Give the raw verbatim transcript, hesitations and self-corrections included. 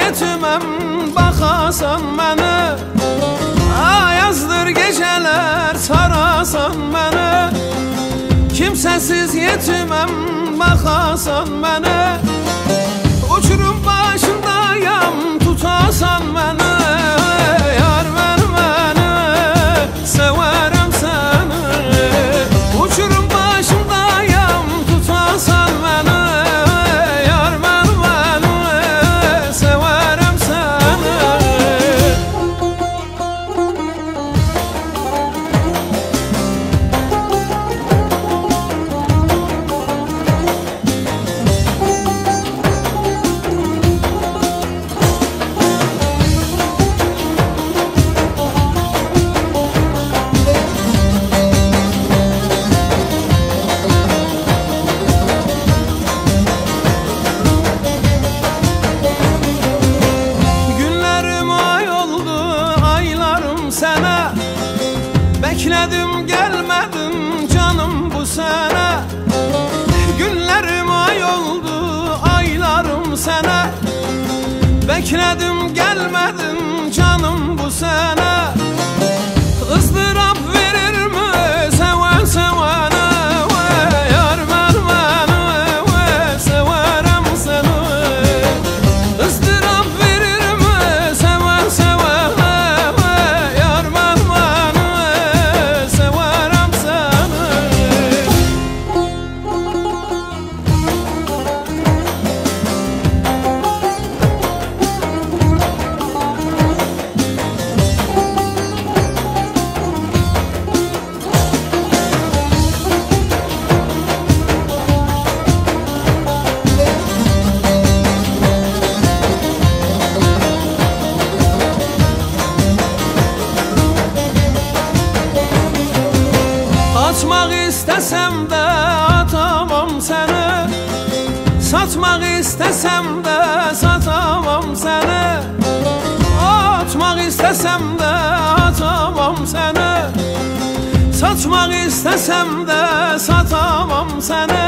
yetiməm, baxasan məni. Ayazdır gecələr, sarasan məni. Kimsəsiz yetiməm, baxasan məni. Uçurum başındayam, tutasan məni. Yar ver məni, sevərəm səni. Uçurum başındayam, tutasan məni. Yar ver məni, sevərəm səni. Bekledim gelmedin canım bu sene. Günlerim ay oldu, aylarım sene. Bekledim gelmedin canım bu sene. ızdırap verir mi seven sevene? Yar ver beni, severim seni. ızdırap verir mi seven sevene? Yar ver beni, severim seni. Atmak istesem de atamam seni. Satmak istesem de satamam seni. Atmak istesem de atamam seni. Satmak istesem de satamam seni.